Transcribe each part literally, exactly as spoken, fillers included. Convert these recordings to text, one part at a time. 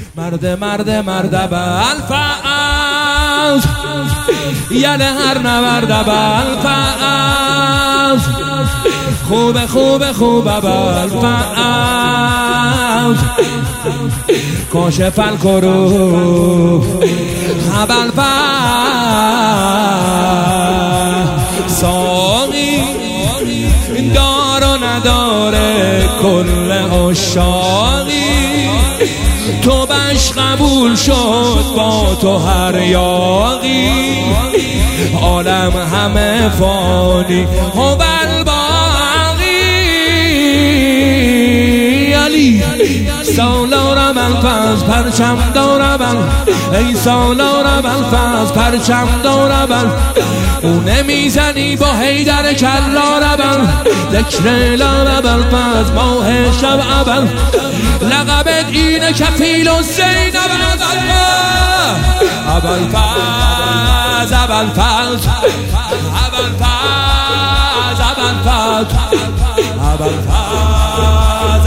مرد مرد مرد بالفاز یل هر نورد بالفاز خوب خوب خوب بالفاز کاشف الکروب بالفاز ساقی دار و نداره کل عشاقی تو بش قبول شد با تو هر یاقی عالم همه فانی و بالباقی علی سالار بالفاز پرچم دار بل ای سالار بالفاز پرچم دار بل او نمیزنی با حیدر کرار بل ذکر لار بالفاز ماه شب ابل لقبت اینه کفیل و زینب ابوالفضل ابوالفضل ابوالفضل ابوالفضل ابوالفضل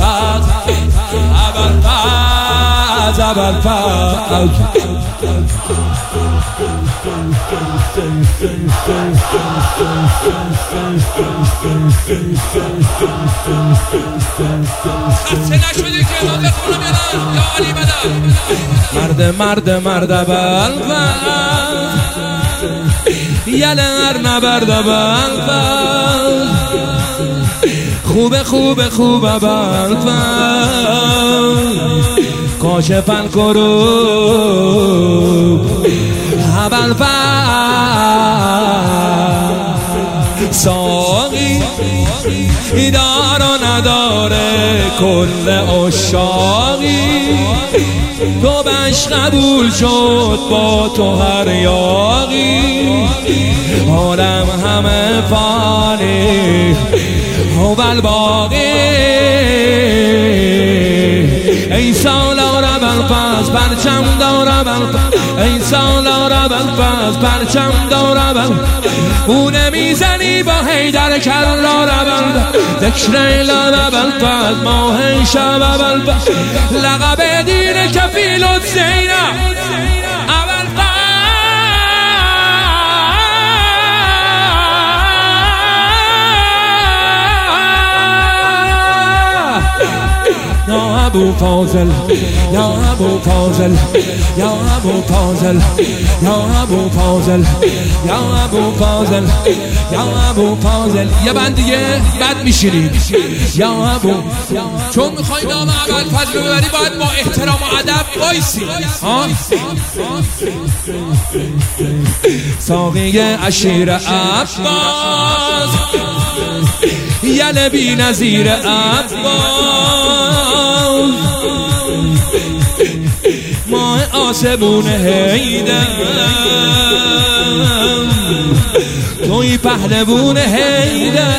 ابوالفضل ابوالفضل مرد مرد مرد بالفاز یل هر نبرد بالفاز خوب خوب خوب بالفاز کاشف الکروب بالفاز ساقی دار و نداره کل عشاقی تو بش قبول شد با تو هر یاقی عالم همه فانی و بالباقی ای سالار بالفاز پرچم دار بل ای سالار بالفاز پرچم دار بل او نمیزنی با حیدر کرار بل ذکر لار بالفاز ماه شب بالفاز لقب دین کفیل و زینب یا ابو فاضل یا ابو فاضل یا ابو فاضل یا ابو فاضل یا ابو فاضل یا ابو فاضل یه بند دیگه بد میشینی یا ابو چون میخوای نام ابوالفضل رو ببری باید با احترام و ادب وایسی ساقی عشیر عباس یل بی نظیر عباس ماه آسمون حیدر توی پهلوون حیدر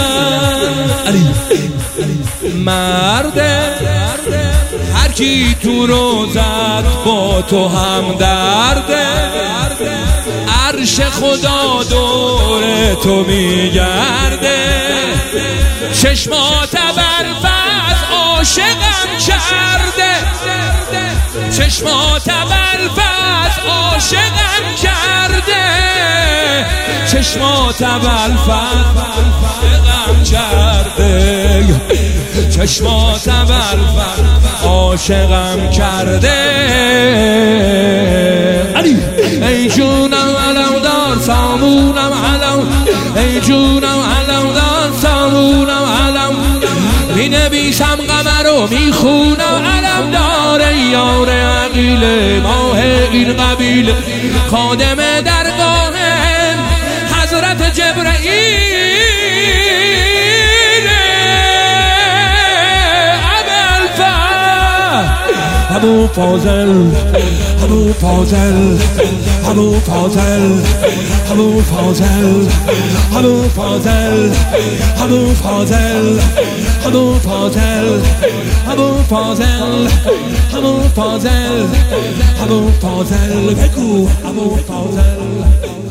مرد هر کی تو رو زد با تو هم درده عرش خدا دور تو میگرده چشمات ابوالفضل عاشقم کرده چشمات ابوالفضل عاشقم کرده چشمات ابوالفضل عاشقم کرده چشمات ابوالفضل عاشقم کرده علی ای جونم علم دار سامونم علم ای جونم علم دار سامونم علم می نویسم قمر رو می خونم علم داره یار عقیل ماه این قبیل خادم درگاه حضرت جبرئیل ابو فاضل ابو فاضل ابو فاضل ابو فاضل ابو فاضل ابو فاضل ابو فاضل ابو فاضل ابو فاضل ابو فاضل بگو ابو فاضل